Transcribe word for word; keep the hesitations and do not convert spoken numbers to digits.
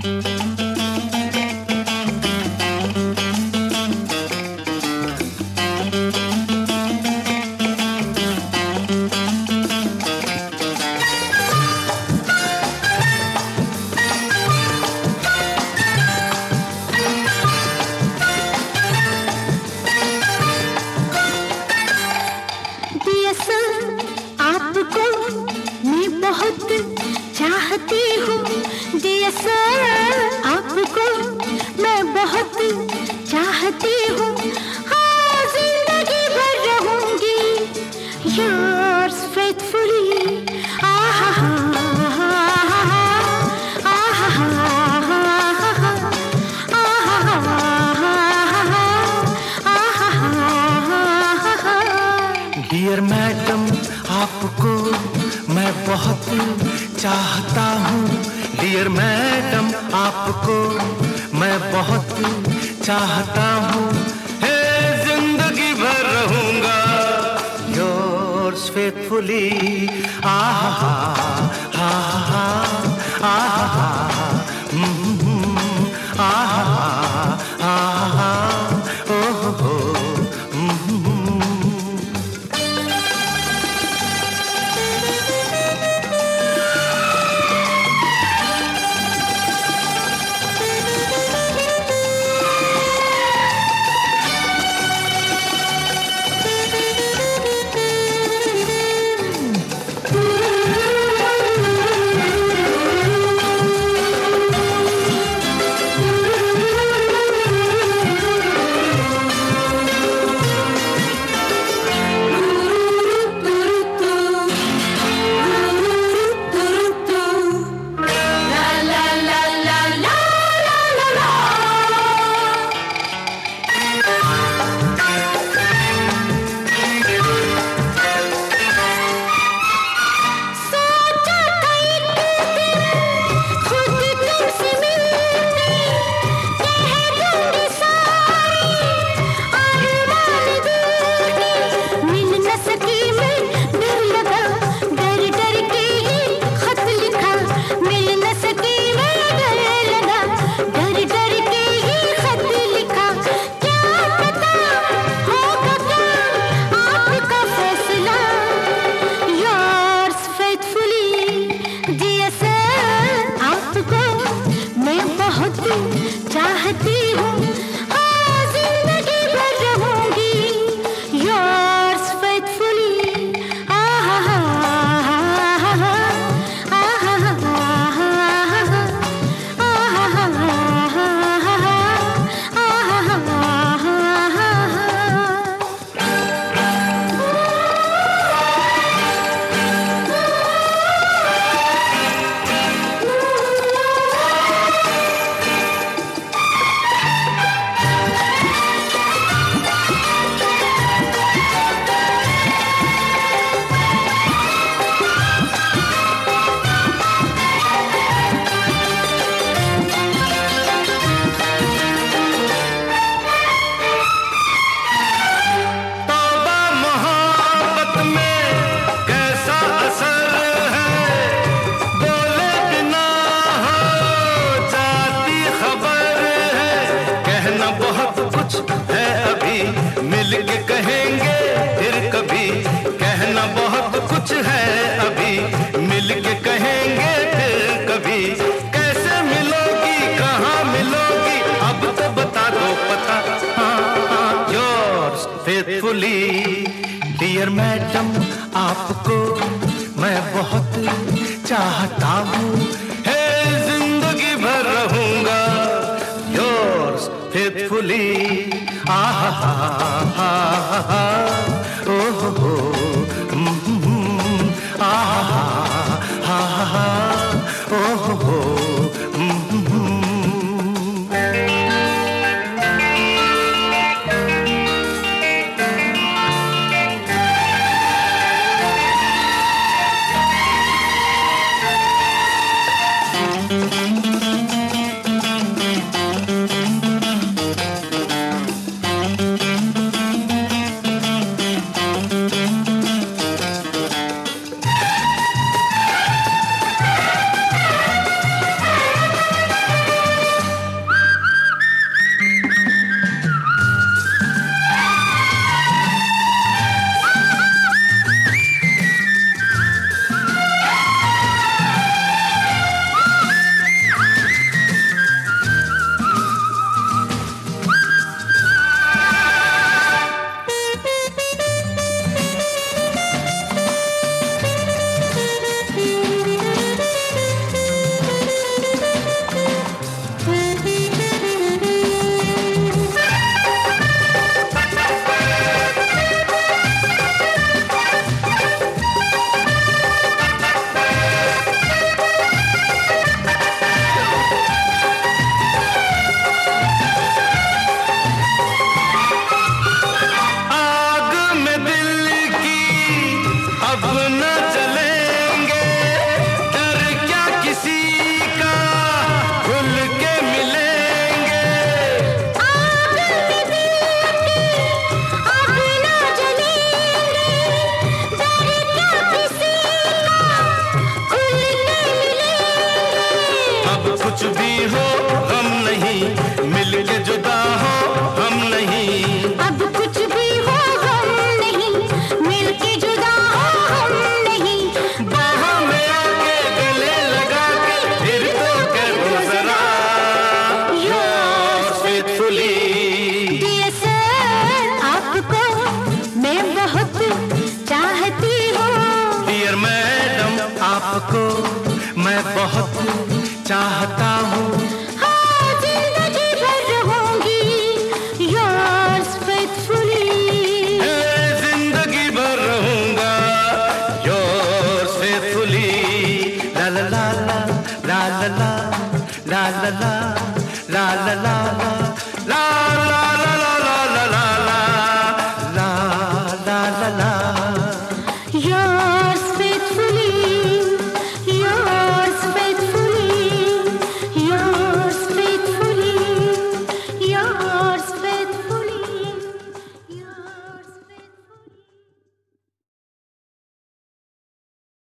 चाहती हूँ dear sir, आपको मैं बहुत चाहती हूँ। हाँ, जिंदगी भर रहूंगी yours faithfully। आहा हा हा आहा हा। डियर मैडम, आपको मैं बहुत चाहता हूँ। डियर मैडम, आपको मैं बहुत चाहता हूँ। हे जिंदगी भर रहूंगा योर्स फेथफुली। आहा हा हा आहा आहा आहा ओ हो। चाहती हूँ, हाँ, जिंदगी भर रहूंगी yours faithfully। आहा हा हा आहा मिल के कहेंगे फिर कभी, कहना बहुत कुछ है अभी। मिल के कहेंगे फिर कभी, कैसे मिलोगी कहाँ मिलोगी अब तो बता दो पता। हाँ, योर्स फेथफुली। डियर मैडम, आपको मैं बहुत चाहता हूँ। हे जिंदगी भर रहूंगा योर्स फेथफुली। आहा हा हा ओ हो आहा हा हा ओ हो। न चलेंगे, डर क्या किसी का, खुल के मिलेंगे। आग में दिल के आग न जलेंगे, डर क्या किसी का, खुल के मिलेंगे। अब कुछ भी हो हम नहीं, मिल के जुदा हो हम नहीं। अब कुछ भी हो हम नहीं, मिल के जुदा हो हम नहीं। बाहों में आके गले लगा के फिर तो करो जरा yours faithfully। डियर सर, आपको मैं बहुत चाहती हूँ। डियर मैडम, आपको मैं बहुत चाहती